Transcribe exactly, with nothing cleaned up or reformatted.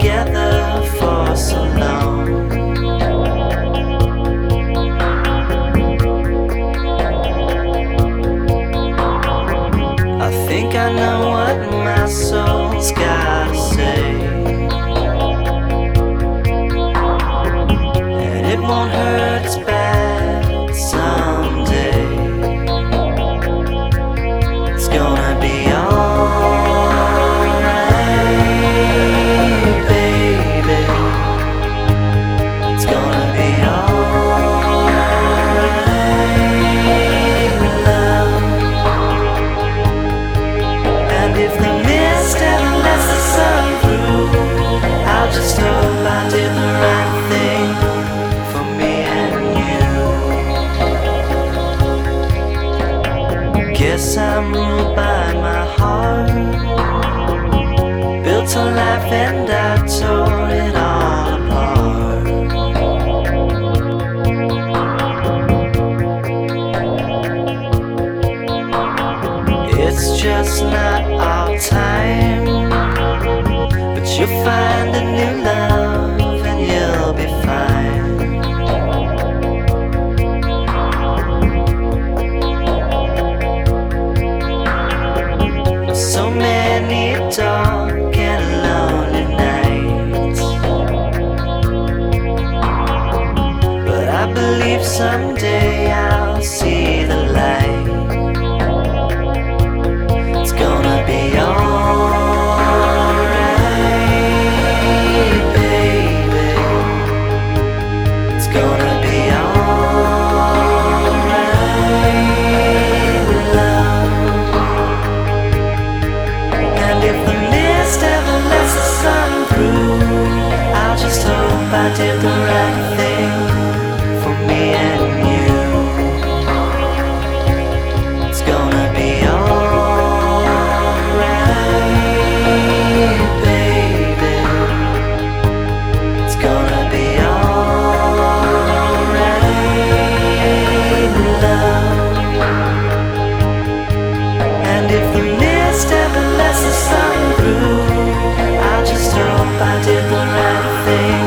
together for so long. I think I know what my soul's gotta say, and it won't hurt as bad someday. It's gonna be alright, baby. It's gonna be alright, love. And if the mist ever lets the sun through, I'll just hope I did the right thing for me and you. Guess I'm ruled by my heart, built a life and I tore it all apart. It's just not our time, but you'll find a new love and you'll be fine. So many dark and lonely nights, but I believe someday I'll see the light. It's gonna be alright, baby. It's gonna be alright, love. And if the mist ever lets the sun through, I'll just hope I did the right thing for me and you. It's gonna be alright, baby. It's gonna be alright, love. And if the mist ever lets the sun through, I just hope I did the right thing